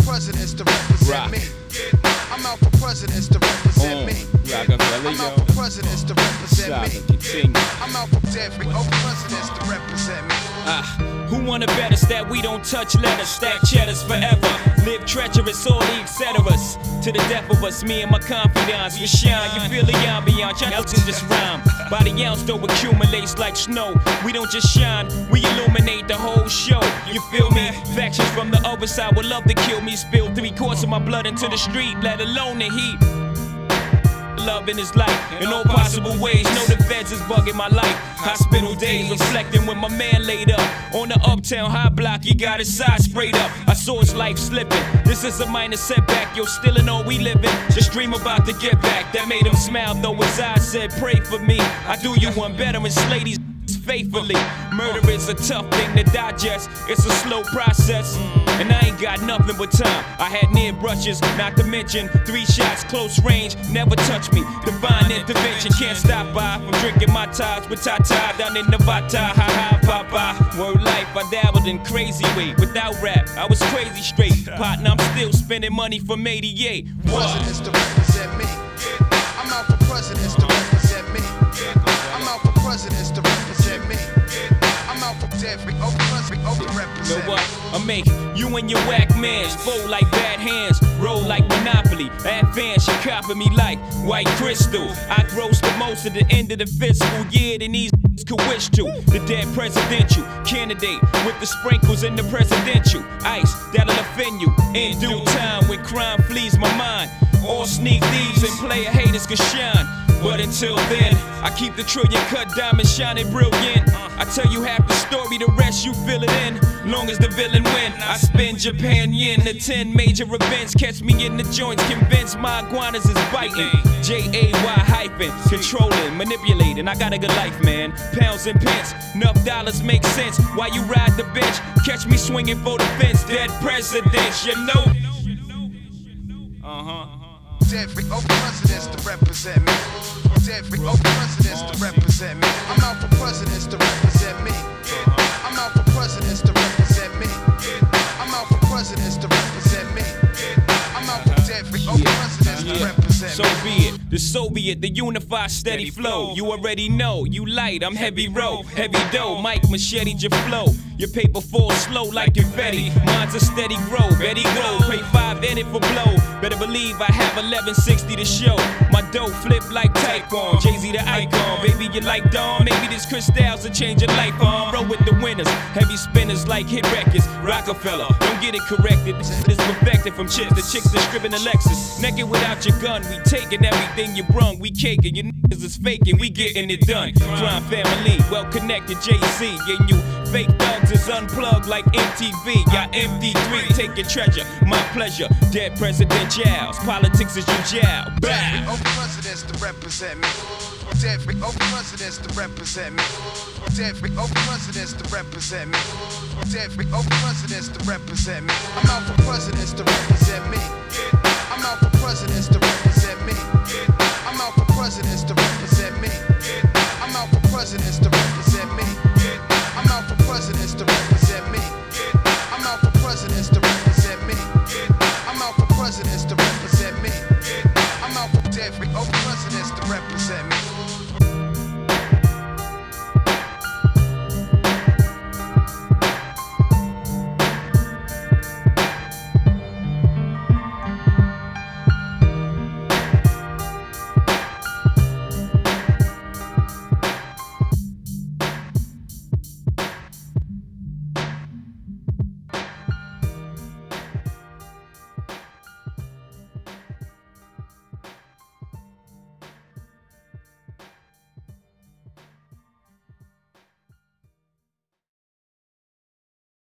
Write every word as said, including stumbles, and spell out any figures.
presidents to represent Rock. me. I'm out for presidents to represent Mm. me. Rockefeller, I'm yo. out for presidents to represent Solid, me. continue. I'm out for every old presidents to represent me. Ah, who wanna bet us that we don't touch letters, stack cheddars forever, live treacherous, all the et ceteras. To the death of us, me and my confidants, we shine. You feel the ambiance, y'all can just rhyme. By the ounce though accumulates like snow. We don't just shine, we illuminate the whole show. You feel me? Factions from the other side would love to kill me. Spill three quarts of my blood into the street, let alone the heat. Love in his life in all possible ways. Know the feds is bugging my life. Hospital days reflecting when my man laid up on the uptown high block. He got his side sprayed up. I saw his life slipping. This is a minor setback. Yo, still in all we living. Just dream about to get back. That made him smile though his eyes said, "Pray for me. I do you one better and slay these faithfully." Murder is a tough thing to digest. It's a slow process. And I ain't got nothing but time. I had near brushes, not to mention three shots, close range, never touch me. Divine intervention, can't stop by from drinking my ties with Tata down in Nevada. Ha ha, papa. Word life, I dabbled in crazy way. Without rap, I was crazy straight. Partner, I'm still spending money from eighty-eight. Presidents to represent me. I'm out for presidents to represent me. I'm out for presidents to represent me. I'm out for every old president to represent Know me. what? I make you and your whack mans fold like bad hands, roll like Monopoly. Advance, you copy me like white crystal. I gross the most at the end of the fiscal year than these could wish to. The dead presidential candidate with the sprinkles in the presidential ice that'll offend you in due time when crime flees my mind. All sneak thieves and player haters can shine. But until then, I keep the trillion cut diamond shining brilliant. I tell you half the story, the rest you fill it in. Long as the villain win, I spend Japan yen to ten major events. Catch me in the joints, convinced my iguanas is biting. J A Y hyphen, controlling, manipulating. I got a good life, man. Pounds and pence, enough dollars make sense. While you ride the bench, catch me swinging for the fence. Dead presidents, you know. Uh huh. Every old presidents to represent me. Every old presidents to represent me. I'm out for presidents to represent me. I'm out for presidents to represent me. I'm out for presidents to represent me. I'm out for every old presidents to represent So me. be it, the Soviet, the unified steady flow. You already know, you light, I'm heavy row, heavy dough. Mike machete your flow. Your paper falls slow like confetti. Mine's a steady grow, Betty glow. Pray five in it for blow. Better believe I have eleven sixty to show. My dough flip like Tycoon, Jay-Z the icon. Baby, you like Dawn? Maybe this crystals will change your life on. Roll with the winners, heavy spinners like hit records. Rockefeller, don't get it corrected. This is perfected from chicks to chicks that stripping the Lexus. Naked without your gun, we taking everything you brung. We caking, your niggas is faking, we getting it done. Crime family, well connected J C. And you fake thugs is unplugged like M T V. Got M D three, take your treasure, my pleasure. Dead presidentials, politics is your job. Every Bow. old presidents to represent me. Every old presidents to represent me. Every old presidents to represent me. Every old presidents to represent me. I'm out for presidents to represent me.